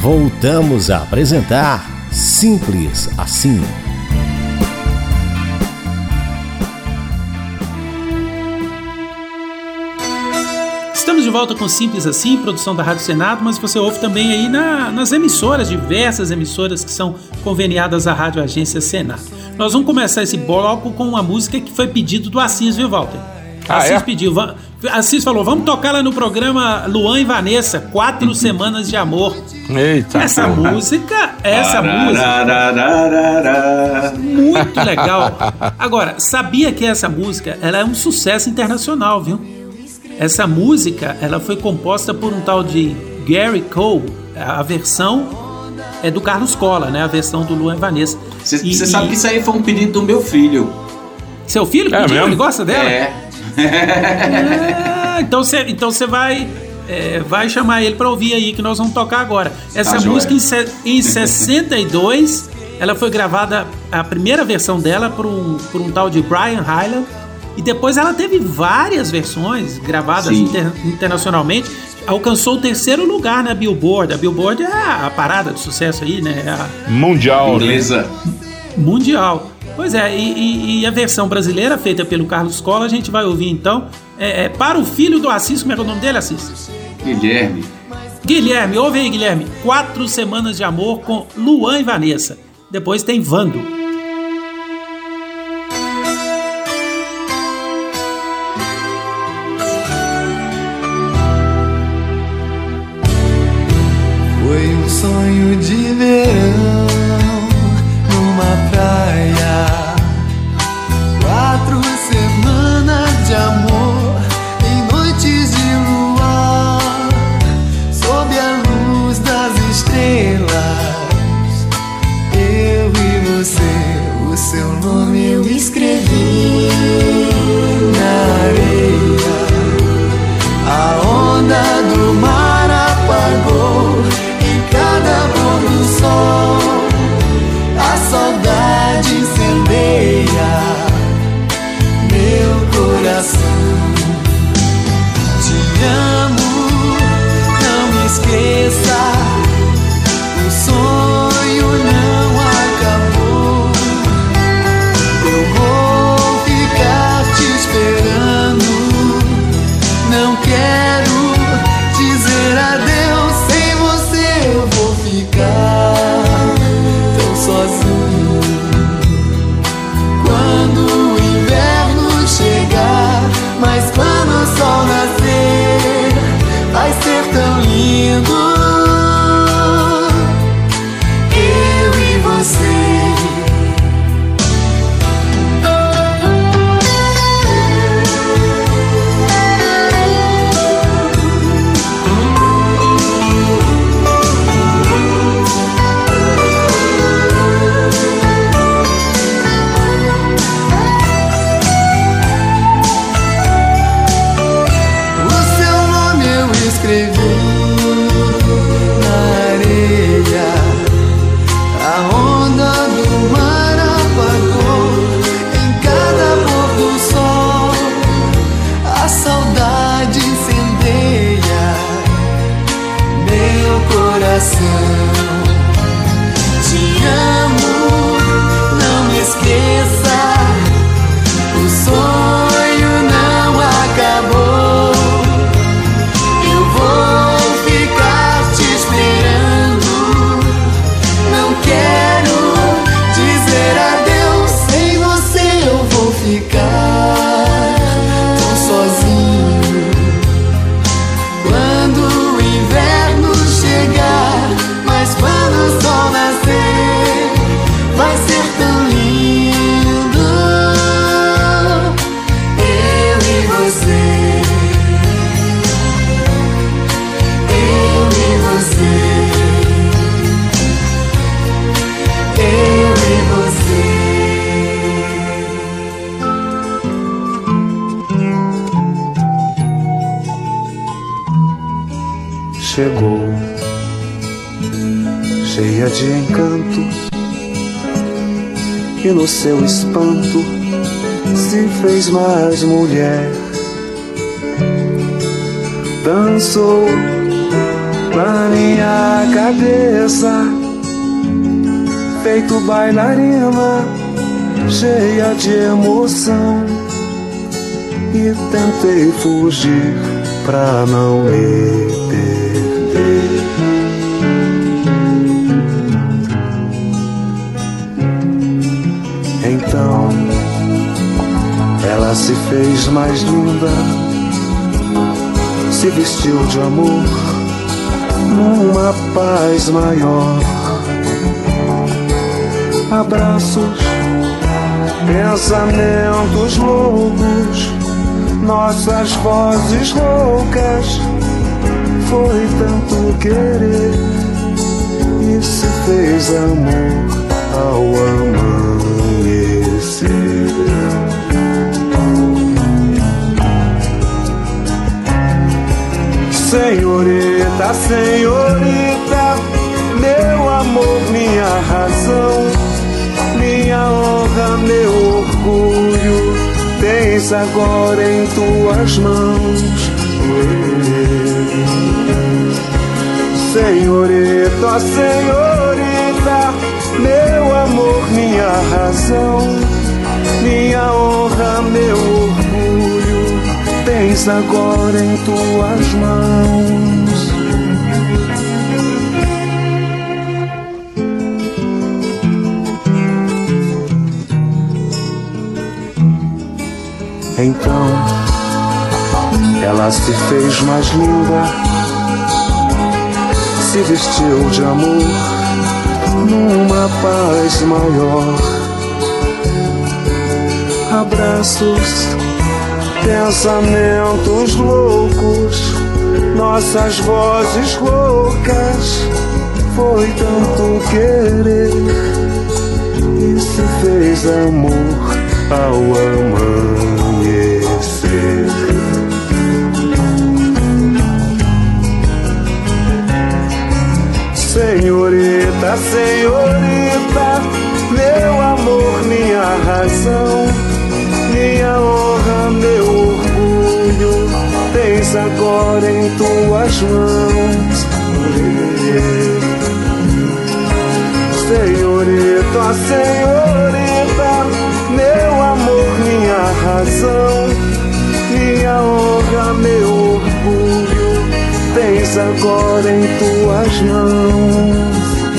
Voltamos a apresentar Simples Assim. Estamos de volta com Simples Assim, produção da Rádio Senado, mas você ouve também aí nas emissoras, diversas emissoras que são conveniadas à Rádio Agência Senado. Nós vamos começar esse bloco com uma música que foi pedido do Assis, viu, Walter? Assis pediu. Assis falou, vamos tocar lá no programa Luan e Vanessa, 4 Semanas de Amor. Eita, essa música muito legal. Agora, sabia que essa música ela é um sucesso internacional, viu? Essa música ela foi composta por um tal de Gary Cole. A versão é do Carlos Cola, né? A versão do Luan e Vanessa. Você sabe que isso aí foi um pedido do meu filho. Seu filho pediu? Ele gosta dela? Então você vai chamar ele para ouvir aí, que nós vamos tocar agora. Essa música em 62 ela foi gravada, a primeira versão dela por um tal de Brian Hyland, e depois ela teve várias versões gravadas internacionalmente. Alcançou o 3º lugar na Billboard. A Billboard é a parada de sucesso aí, né? Mundial. Inglesa. Mundial. Pois é, e a versão brasileira feita pelo Carlos Cola, a gente vai ouvir então. Para o filho do Assis, como é o nome dele, Assis? Guilherme, ouve aí, Guilherme. 4 Semanas de Amor com Luan e Vanessa. Depois tem Vando. Sonho de verão numa praia, 4 semanas de amor em noites de luar, sob a luz das estrelas. Eu e você, o seu nome eu escrevi na areia. A onda do mar apagou cada pôr do sol, a saudade incendeia meu coração. Te amo, não me esqueça, o sonho não acabou. Eu vou ficar te esperando, não quero dizer adeus. Eu vou ficar tão sozinho. Quando o inverno chegar, mas quando o sol nascer, vai ser tão lindo. Eu e você. Te amo, não me esqueça, o sonho não acabou. Eu vou ficar te esperando, não quero dizer adeus. Sem você eu vou ficar tão sozinho. Quando o inverno chegar, mas quando o sol nascer, vai ser tão lindo. Eu e você, eu e você, eu e você. Chegou, cheia de encanto, e no seu espanto se fez mais mulher. Dançou na minha cabeça, feito bailarina, cheia de emoção, e tentei fugir pra não me perder. Então ela se fez mais linda, se vestiu de amor numa paz maior. Abraços, pensamentos loucos, nossas vozes roucas. Foi tanto querer e se fez amor ao amanhecer. Senhorita, senhorita, meu amor, minha razão, minha honra, meu orgulho, tens agora em tuas mãos. Senhorita, senhorita, meu amor, minha razão, minha honra, meu orgulho, tens agora em tuas mãos. Então ela se fez mais linda, se vestiu de amor numa paz maior. Abraços, pensamentos loucos, nossas vozes roucas. Foi tanto querer e se fez amor ao amanhecer. Senhorita, senhorita, meu amor, minha razão, minha honra, meu orgulho, tens agora em tuas mãos. Senhorita, senhorita, meu amor, minha razão, minha honra, meu orgulho, tens agora em tuas mãos.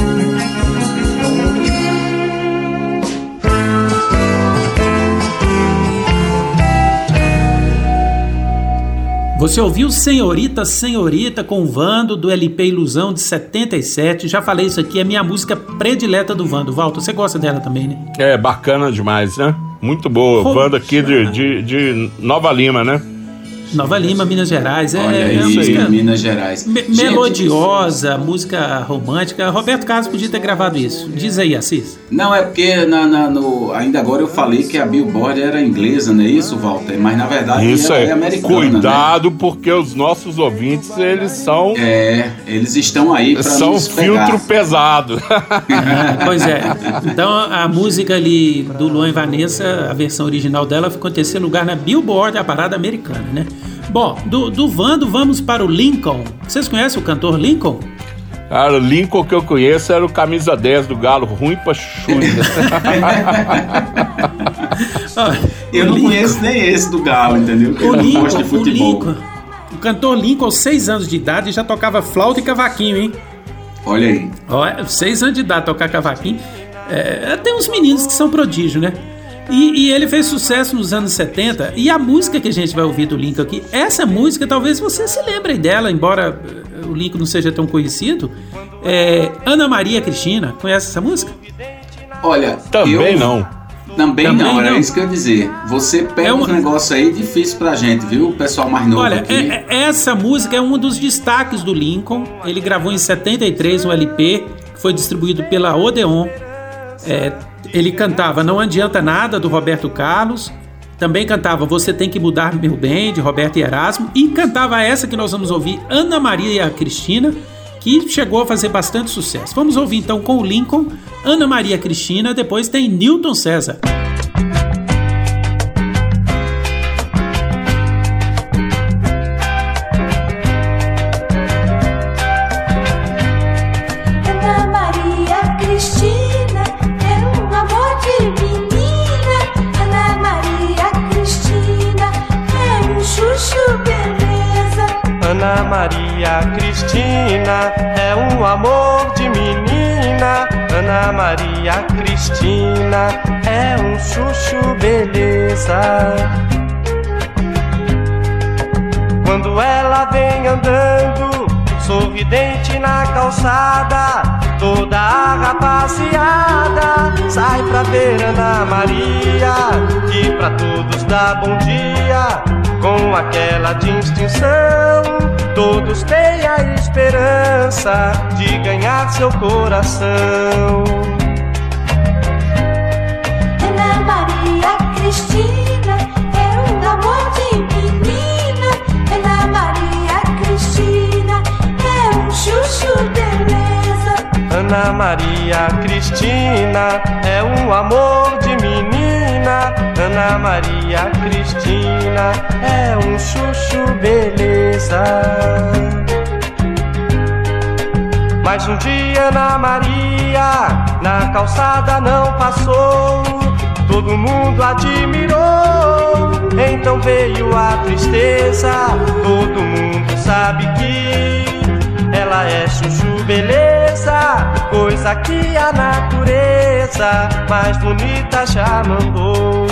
Você ouviu Senhorita, Senhorita com o Vando, do LP Ilusão de 77. Já falei isso aqui, é minha música predileta do Vando. Walter, você gosta dela também, né? É, bacana demais, né? Muito boa. Vando aqui de Nova Lima, né? Nova Lima, Minas Gerais. Olha aí, música Minas Gerais. Melodiosa, música romântica. Roberto Carlos podia ter gravado isso. Diz aí, Assis. Não, é porque ainda agora eu falei que a Billboard era inglesa, não é isso, Walter? Mas na verdade isso ela é americana. Cuidado, né? Porque os nossos ouvintes, eles são... eles estão aí pra nos pegar. Filtro pesado. Pois é. Então a música ali do Luan e Vanessa, a versão original dela, ficou em terceiro lugar na Billboard, a parada americana, né? Bom, do Vando vamos para o Lincoln. Vocês conhecem o cantor Lincoln? Cara, o Lincoln que eu conheço era o camisa 10 do Galo, ruim pra chulha. Eu não conheço nem esse do Galo, entendeu? O Lincoln, o cantor Lincoln, aos 6 anos de idade, já tocava flauta e cavaquinho, hein? Olha aí. 6 anos de idade tocar cavaquinho. Tem uns meninos que são prodígio, né? E ele fez sucesso nos anos 70. E a música que a gente vai ouvir do Lincoln aqui, essa música talvez você se lembre dela, embora o Lincoln não seja tão conhecido. Ana Maria Cristina, conhece essa música? Olha, Também não, era isso que eu ia dizer. Você pega um negócio aí difícil pra gente, viu? O pessoal mais novo. Olha, aqui. Essa música é um dos destaques do Lincoln. Ele gravou em 73 um LP que foi distribuído pela Odeon. Ele cantava Não Adianta Nada, do Roberto Carlos. Também cantava Você Tem Que Mudar Meu Bem, de Roberto e Erasmo. E cantava essa que nós vamos ouvir, Ana Maria Cristina, que chegou a fazer bastante sucesso. Vamos ouvir então com o Lincoln, Ana Maria Cristina. Depois tem Newton César. Maria Cristina é um amor de menina. Ana Maria Cristina é um chuchu beleza. Quando ela vem andando, sorridente na calçada, toda a rapaziada sai pra ver Ana Maria, que pra todos dá bom dia. Com aquela distinção, todos têm a esperança de ganhar seu coração. Ana Maria Cristina é um amor de menina. Ana Maria Cristina é um chuchu beleza. Ana Maria Cristina é um amor de menina. Ana Maria Cristina é um chuchu beleza. Mas um dia Ana Maria na calçada não passou, todo mundo admirou, então veio a tristeza. Todo mundo sabe que ela é chuchu beleza, coisa que a natureza mais bonita já mandou.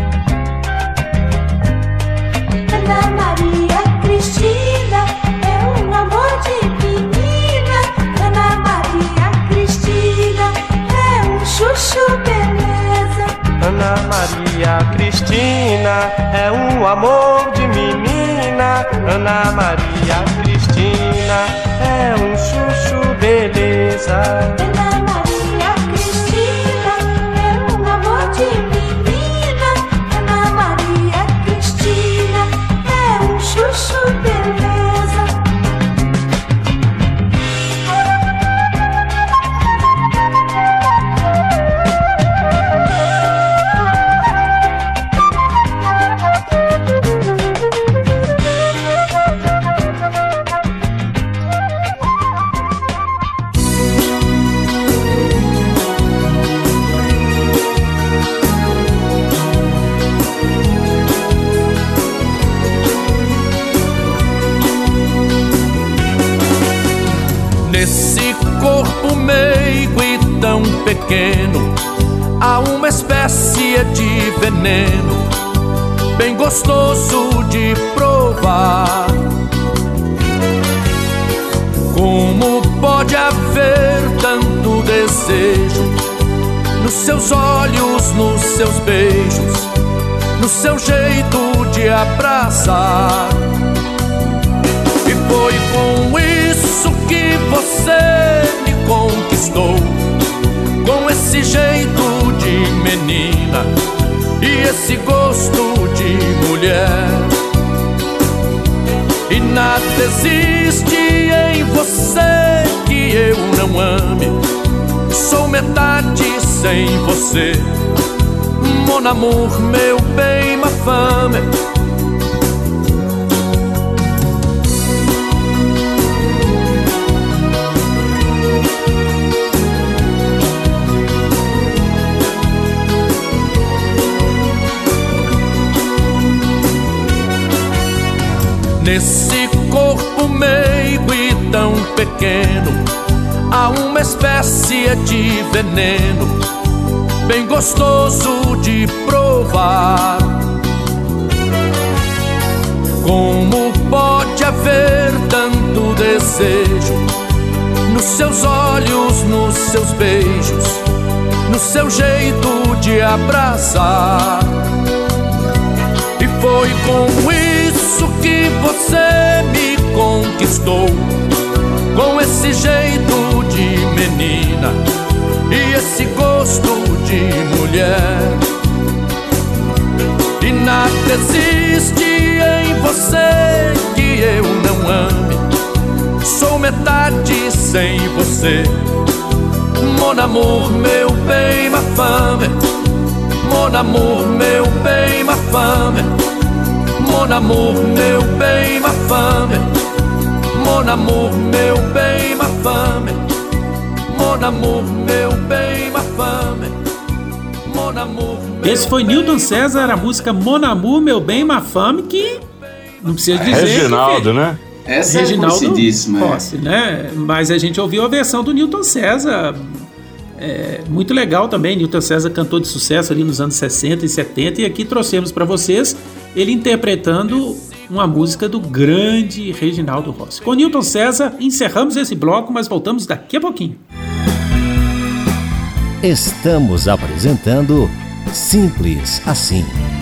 Ana Maria Cristina é um amor de menina. Ana Maria Cristina é um chuchu beleza. Ana Maria Cristina é um amor de menina. Ana Maria Cristina é um chuchu beleza. Ana Maria Cristina é um amor de menina. Ana Maria Cristina é um chuchu beleza. Nesse corpo meigo e tão pequeno há uma espécie de veneno bem gostoso de provar. Como pode haver tanto desejo nos seus olhos, nos seus beijos, no seu jeito de abraçar? E foi com isso que você me conquistou, com esse jeito de menina e esse gosto de mulher. E nada existe em você que eu não ame. Sou metade sem você, mon amour, meu bem, ma femme. Nesse corpo meigo e tão pequeno há uma espécie de veneno bem gostoso de provar. Como pode haver tanto desejo nos seus olhos, nos seus beijos, no seu jeito de abraçar? E foi com isso que você me conquistou, com esse jeito de menina e esse gosto de mulher. E nada existe em você que eu não ame. Sou metade sem você, mon amour, meu bem, ma femme. Mon amour, meu bem, ma femme. Mon amour, meu bem, ma femme. Mon amour, meu bem, ma femme. Mon amour, meu bem, ma femme. Mon amour, meu. Esse foi Newton César, a música Mon amour, meu bem, ma femme, que não precisa dizer. Reginaldo, né? Essa Reginaldo é conhecidíssima. Rossi, né? Mas a gente ouviu a versão do Newton César, muito legal também. Newton César, cantor de sucesso ali nos anos 60 e 70, e aqui trouxemos para vocês ele interpretando uma música do grande Reginaldo Rossi. Com Newton César encerramos esse bloco, mas voltamos daqui a pouquinho. Estamos apresentando Simples Assim.